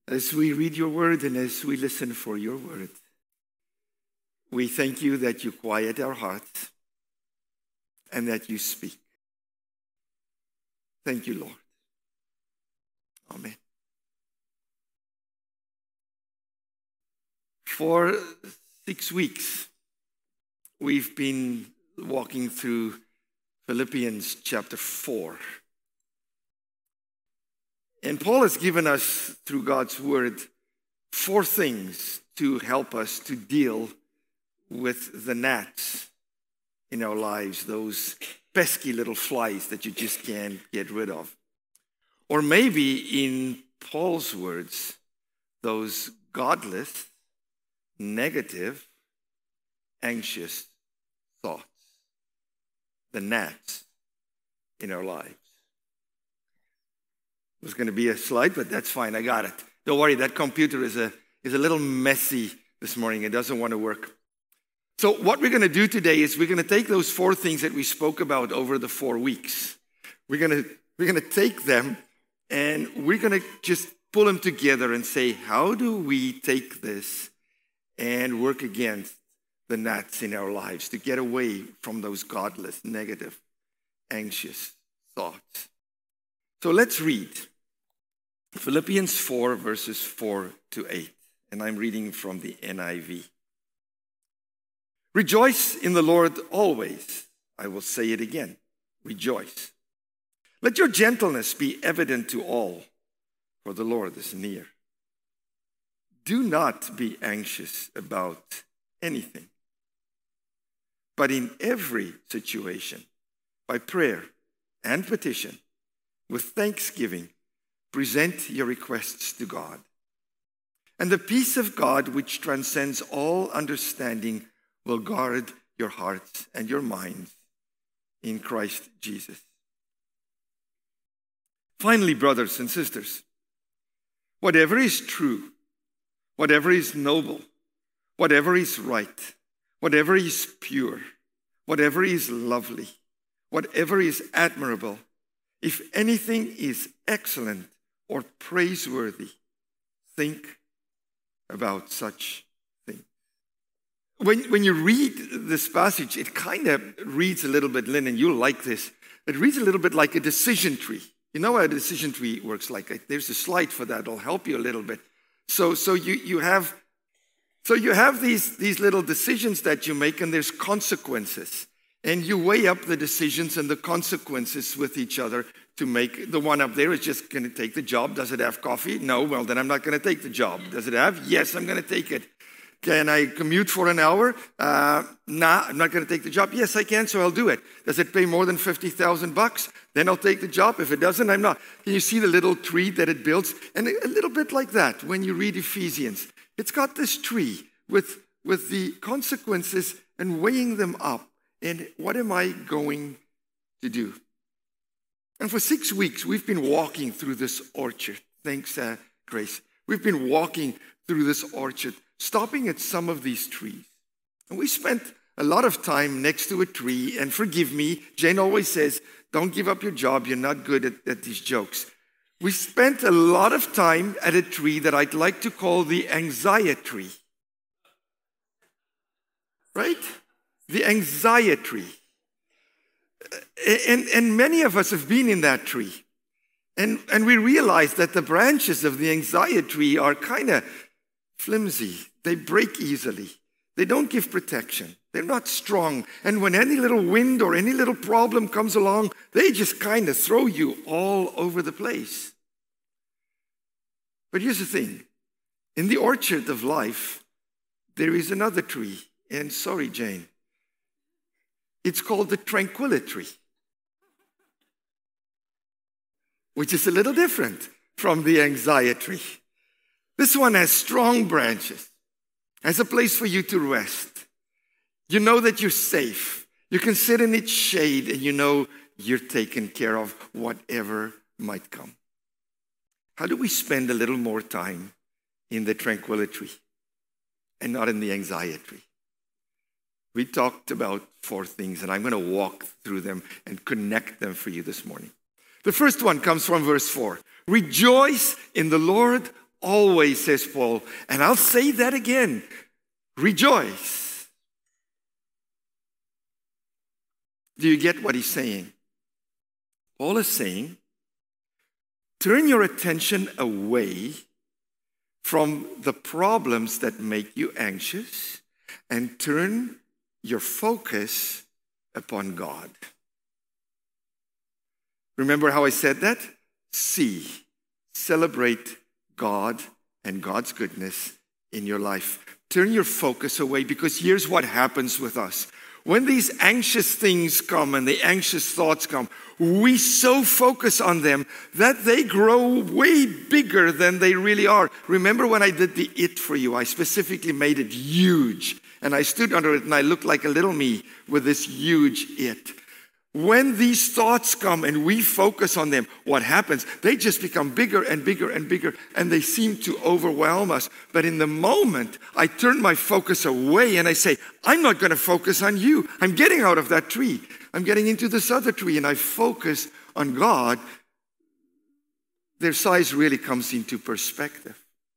As we read your word and as we listen for your word, we thank you that you quiet our hearts and that you speak. Thank you, Lord. Amen. For 6 weeks, we've been walking through Philippians chapter 4. And Paul has given us, through God's word, 4 things to help us to deal with the gnats in our lives, those pesky little flies that you just can't get rid of. Or maybe, in Paul's words, those godless, negative, anxious thoughts, the gnats in our lives. There's going to be a slide, but that's fine. I got it. Don't worry, that computer is a little messy this morning. It doesn't want to work. So what we're going to do today is we're going to take those 4 things that we spoke about over the 4 weeks. We're going to take them and we're going to just pull them together and say, how do we take this and work against the gnats in our lives to get away from those godless, negative, anxious thoughts? So let's read Philippians 4, verses 4 to 8. And I'm reading from the NIV. Rejoice in the Lord always. I will say it again. Rejoice. Let your gentleness be evident to all, for the Lord is near. Do not be anxious about anything, but in every situation, by prayer and petition, with thanksgiving, present your requests to God. And the peace of God, which transcends all understanding, will guard your hearts and your minds in Christ Jesus. Finally, brothers and sisters, whatever is true, whatever is noble, whatever is right, whatever is pure, whatever is lovely, whatever is admirable, if anything is excellent or praiseworthy, think about such things. When you read this passage, it kind of reads a little bit, Lynn, and you'll like this. It reads a little bit like a decision tree. You know how a decision tree works like? There's a slide for that. It'll help you a little bit. So you have these little decisions that you make, and there's consequences. And you weigh up the decisions and the consequences with each other to make. The one up there is just going to take the job. Does it have coffee? No. Well, then I'm not going to take the job. Does it have? Yes, I'm going to take it. Can I commute for an hour? Nah, I'm not going to take the job. Yes, I can, so I'll do it. Does it pay more than $50,000? Then I'll take the job. If it doesn't, I'm not. Can you see the little tree that it builds? And a little bit like that when you read Ephesians. It's got this tree with the consequences and weighing them up. And what am I going to do? And for 6 weeks, we've been walking through this orchard. Thanks, Grace. We've been walking through this orchard, stopping at some of these trees. And we spent a lot of time next to a tree. And forgive me, Jane always says, don't give up your job. You're not good at these jokes. We spent a lot of time at a tree that I'd like to call the anxiety tree. Right? The anxiety tree. And many of us have been in that tree. And we realize that the branches of the anxiety tree are kind of flimsy. They break easily. They don't give protection. They're not strong. And when any little wind or any little problem comes along, they just kind of throw you all over the place. But here's the thing. In the orchard of life, there is another tree. And sorry, Jane. It's called the tranquility tree, which is a little different from the anxiety tree. This one has strong branches, has a place for you to rest. You know that you're safe. You can sit in its shade and you know you're taken care of, whatever might come. How do we spend a little more time in the tranquility tree and not in the anxiety tree? We talked about 4 things, and I'm going to walk through them and connect them for you this morning. The first one comes from verse 4. Rejoice in the Lord always, says Paul, and I'll say that again, rejoice. Do you get what he's saying? Paul is saying, turn your attention away from the problems that make you anxious and turn your focus upon God. Remember how I said that? Celebrate God and God's goodness in your life. Turn your focus away, because here's what happens with us. When these anxious things come and the anxious thoughts come, we so focus on them that they grow way bigger than they really are. Remember when I did the it for you, I specifically made it huge. And I stood under it and I looked like a little me with this huge it. When these thoughts come and we focus on them, what happens? They just become bigger and bigger and bigger, and they seem to overwhelm us. But in the moment, I turn my focus away and I say, I'm not going to focus on you. I'm getting out of that tree. I'm getting into this other tree, and I focus on God. Their size really comes into perspective.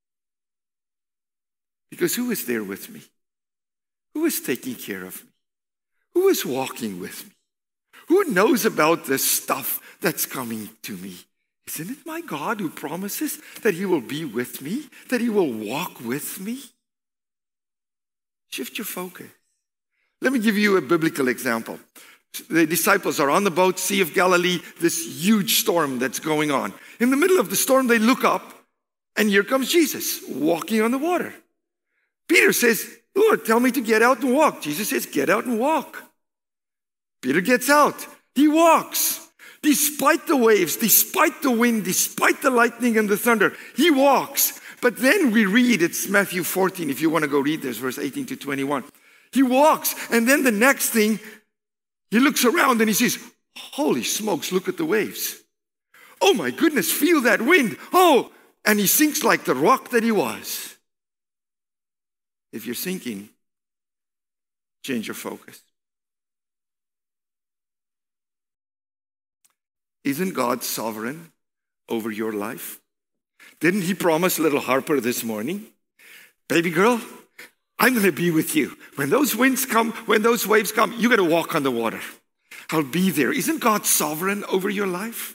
Because who is there with me? Who is taking care of me? Who is walking with me? Who knows about the stuff that's coming to me? Isn't it my God who promises that He will be with me, that He will walk with me? Shift your focus. Let me give you a biblical example. The disciples are on the boat, Sea of Galilee, this huge storm that's going on. In the middle of the storm, they look up, and here comes Jesus walking on the water. Peter says, Lord, tell me to get out and walk. Jesus says, get out and walk. Peter gets out. He walks. Despite the waves, despite the wind, despite the lightning and the thunder, he walks. But then we read, it's Matthew 14, if you want to go read this, verse 18 to 21. He walks, and then the next thing, he looks around and he says, holy smokes, look at the waves. Oh my goodness, feel that wind. Oh, and he sinks like the rock that he was. If you're sinking, change your focus. Isn't God sovereign over your life? Didn't He promise little Harper this morning? Baby girl, I'm going to be with you. When those winds come, when those waves come, you got to walk on the water. I'll be there. Isn't God sovereign over your life?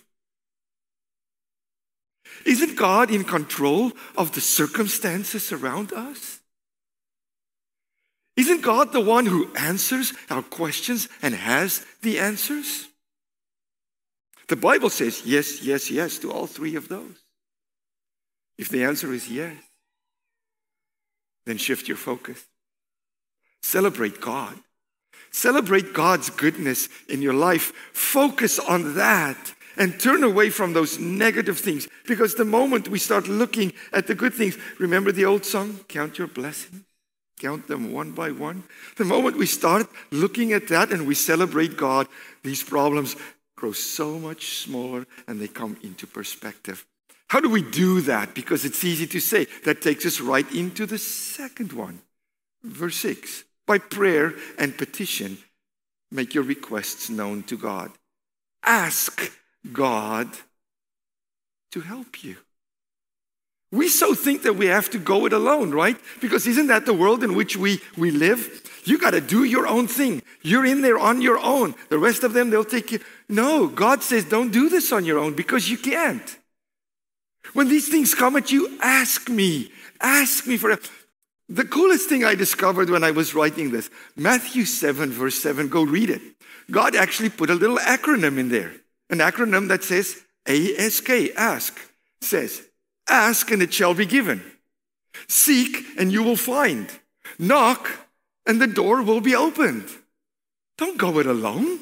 Isn't God in control of the circumstances around us? Isn't God the one who answers our questions and has the answers? The Bible says yes, yes, yes to all three of those. If the answer is yes, then shift your focus. Celebrate God. Celebrate God's goodness in your life. Focus on that and turn away from those negative things. Because the moment we start looking at the good things, remember the old song, Count Your Blessings? Count them one by one. The moment we start looking at that and we celebrate God, these problems grow so much smaller and they come into perspective. How do we do that? Because it's easy to say. That takes us right into the second one. Verse 6. By prayer and petition, make your requests known to God. Ask God to help you. We so think that we have to go it alone, right? Because isn't that the world in which we live? You got to do your own thing. You're in there on your own. The rest of them, they'll take you. No, God says don't do this on your own because you can't. When these things come at you, ask me. Ask me for help. The coolest thing I discovered when I was writing this, Matthew 7, verse 7, go read it. God actually put a little acronym in there. An acronym that says ASK, ask. It says, ask and it shall be given. Seek and you will find. Knock and the door will be opened. Don't go it alone.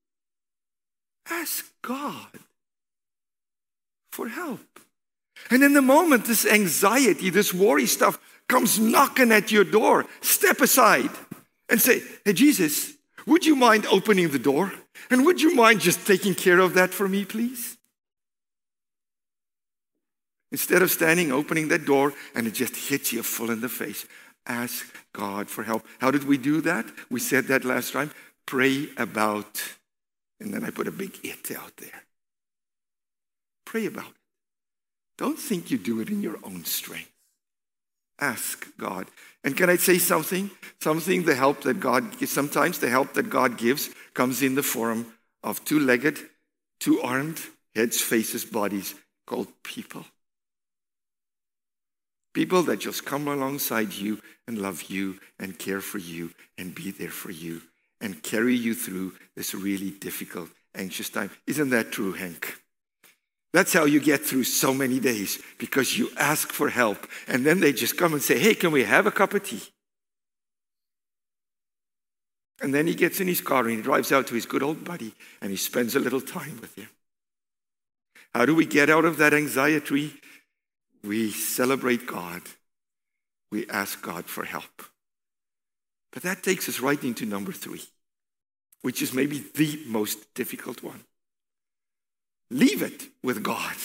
Ask God for help. And in the moment this anxiety, this worry stuff comes knocking at your door, step aside and say, hey, Jesus, would you mind opening the door? And would you mind just taking care of that for me, please? Instead of standing, opening that door, and it just hits you full in the face. Ask God for help. How did we do that? We said that last time. Pray about, and then I put a big it out there. Pray about it. Don't think you do it in your own strength. Ask God. And can I say something? Sometimes the help that God gives comes in the form of two-legged, two-armed, heads, faces, bodies called people. People that just come alongside you and love you and care for you and be there for you and carry you through this really difficult, anxious time. Isn't that true, Hank? That's how you get through so many days, because you ask for help and then they just come and say, hey, can we have a cup of tea? And then he gets in his car and he drives out to his good old buddy and he spends a little time with him. How do we get out of that anxiety? We celebrate God. We ask God for help. But that takes us right into number 3, which is maybe the most difficult one. Leave it with God.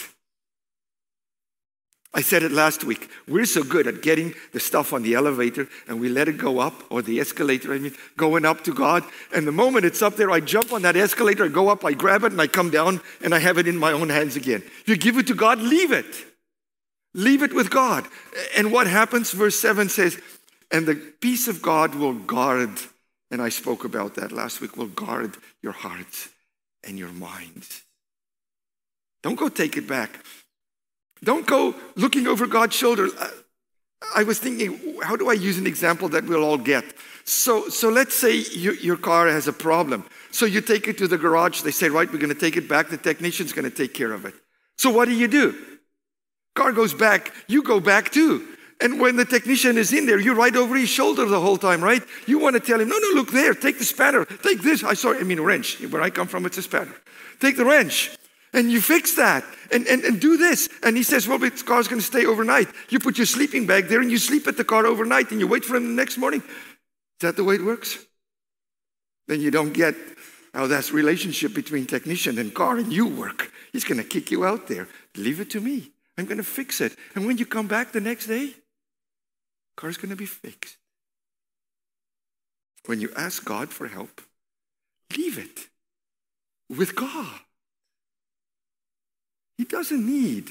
I said it last week. We're so good at getting the stuff on the elevator and we let it go up, or the escalator, going up to God. And the moment it's up there, I jump on that escalator, I go up, I grab it, and I come down, and I have it in my own hands again. You give it to God, leave it. Leave it with God. And what happens? Verse 7 says, and the peace of God will guard, and I spoke about that last week, will guard your hearts and your minds. Don't go take it back. Don't go looking over God's shoulder. I was thinking, how do I use an example that we'll all get? So let's say your car has a problem. So you take it to the garage. They say, right, we're going to take it back. The technician's going to take care of it. So what do? Car goes back. You go back too. And when the technician is in there, you're right over his shoulder the whole time, right? You want to tell him, no, look there. Take the spanner. Take this. Wrench. Where I come from, it's a spanner. Take the wrench. And you fix that and do this. And he says, well, this car's going to stay overnight. You put your sleeping bag there and you sleep at the car overnight and you wait for him the next morning. Is that the way it works? Then you don't get how that's relationship between technician and car and you work. He's going to kick you out there. Leave it to me. I'm going to fix it. And when you come back the next day, car's going to be fixed. When you ask God for help, leave it with God. He doesn't need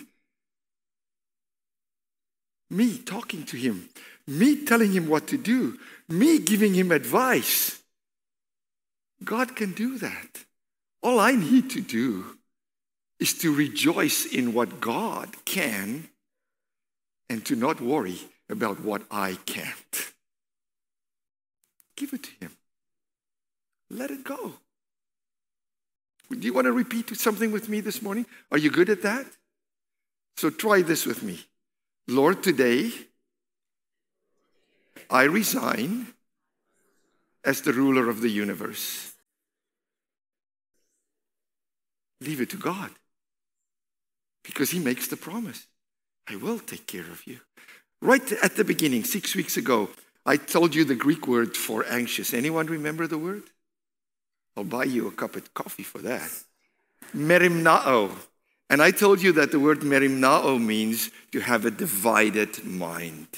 me talking to him, me telling him what to do, me giving him advice. God can do that. All I need to do is to rejoice in what God can and to not worry about what I can't. Give it to him. Let it go. Do you want to repeat something with me this morning? Are you good at that? So try this with me. Lord, today, I resign as the ruler of the universe. Leave it to God. Because he makes the promise. I will take care of you. Right at the beginning, 6 weeks ago, I told you the Greek word for anxious. Anyone remember the word? I'll buy you a cup of coffee for that. Merimnao. And I told you that the word merimnao means to have a divided mind.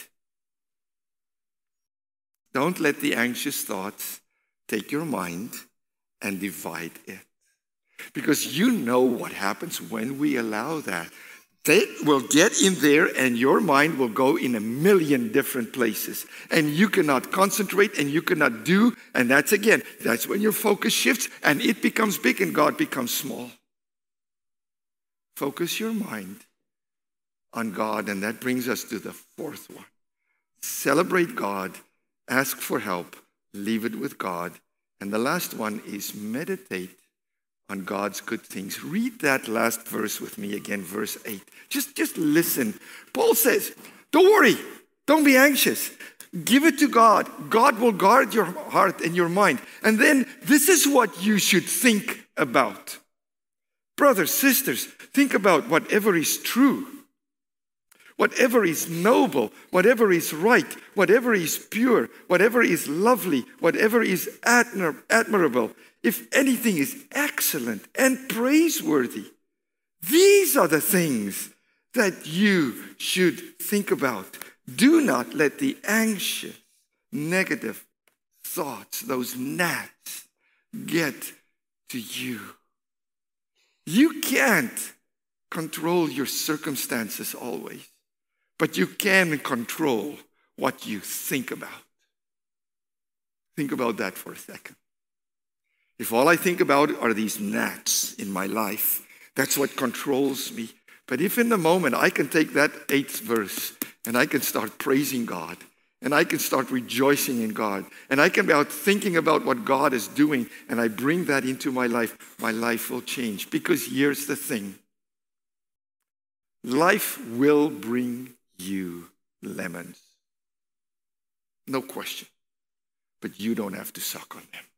Don't let the anxious thoughts take your mind and divide it. Because you know what happens when we allow that. They will get in there and your mind will go in a million different places. And you cannot concentrate and you cannot do. And that's when your focus shifts and it becomes big and God becomes small. Focus your mind on God. And that brings us to the 4th one. Celebrate God. Ask for help. Leave it with God. And the last one is meditate on God's good things. Read that last verse with me again, verse 8. Just listen. Paul says, don't worry. Don't be anxious. Give it to God. God will guard your heart and your mind. And then this is what you should think about. Brothers, sisters, think about whatever is true, whatever is noble, whatever is right, whatever is pure, whatever is lovely, whatever is admirable. If anything is excellent and praiseworthy, these are the things that you should think about. Do not let the anxious, negative thoughts, those gnats, get to you. You can't control your circumstances always, but you can control what you think about. Think about that for a second. If all I think about are these gnats in my life, that's what controls me. But if in the moment I can take that 8th verse and I can start praising God, and I can start rejoicing in God, and I can be out thinking about what God is doing, and I bring that into my life will change. Because here's the thing. Life will bring you lemons. No question. But you don't have to suck on them.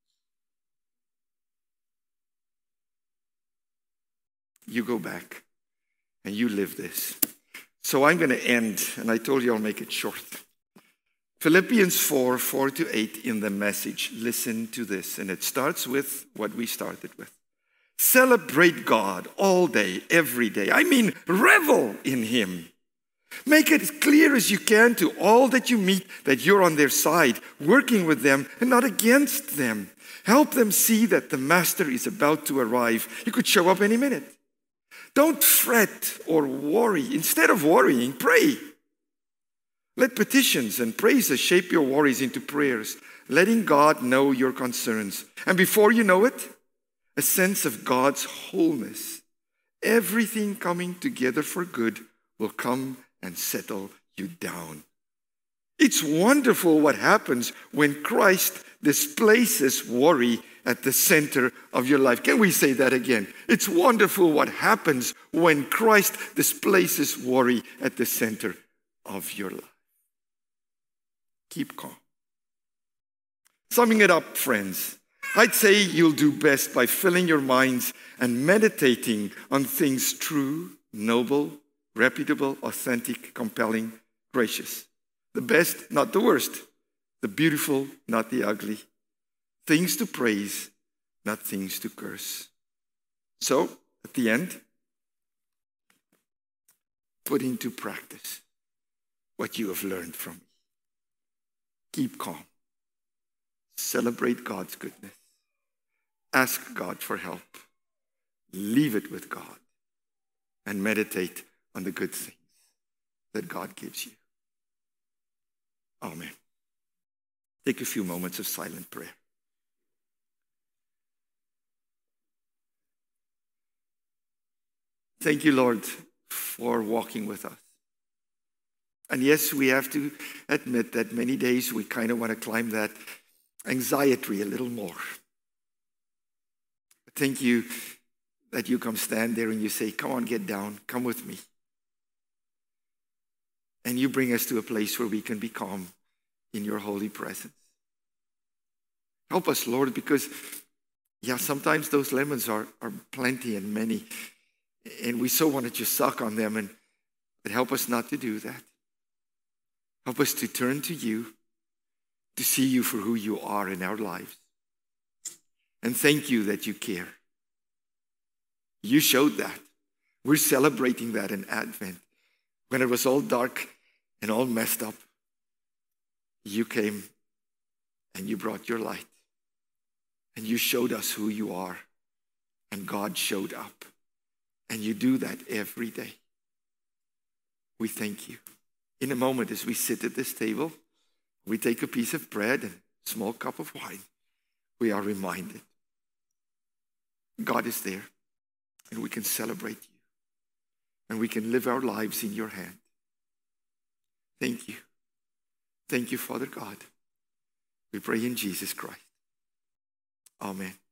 You go back and you live this. So I'm going to end, and I told you I'll make it short. Philippians 4:4-8 in the Message. Listen to this, and it starts with what we started with. Celebrate God all day, every day. I mean, revel in Him. Make it as clear as you can to all that you meet that you're on their side, working with them and not against them. Help them see that the Master is about to arrive. He could show up any minute. Don't fret or worry. Instead of worrying, pray. Let petitions and praises shape your worries into prayers, letting God know your concerns. And before you know it, a sense of God's wholeness, everything coming together for good, will come and settle you down. It's wonderful what happens when Christ displaces worry at the center of your life. Can we say that again? It's wonderful what happens when Christ displaces worry at the center of your life. Keep calm. Summing it up, friends, I'd say you'll do best by filling your minds and meditating on things true, noble, reputable, authentic, compelling, gracious. The best, not the worst. The beautiful, not the ugly. Things to praise, not things to curse. So, at the end, put into practice what you have learned from me. Keep calm. Celebrate God's goodness. Ask God for help. Leave it with God. And meditate on the good things that God gives you. Amen. Take a few moments of silent prayer. Thank you, Lord, for walking with us. And yes, we have to admit that many days we kind of want to climb that anxiety a little more. Thank you that you come stand there and you say, come on, get down, come with me. And you bring us to a place where we can be calm in your holy presence. Help us, Lord, because, sometimes those lemons are plenty and many. And we so want to just suck on them, but help us not to do that. Help us to turn to you, to see you for who you are in our lives. And thank you that you care. You showed that. We're celebrating that in Advent. When it was all dark and all messed up, you came and you brought your light. And you showed us who you are. And God showed up. And you do that every day. We thank you. In a moment, as we sit at this table, we take a piece of bread and a small cup of wine. We are reminded God is there, and we can celebrate you, and we can live our lives in your hand. Thank you. Thank you, Father God. We pray in Jesus Christ. Amen.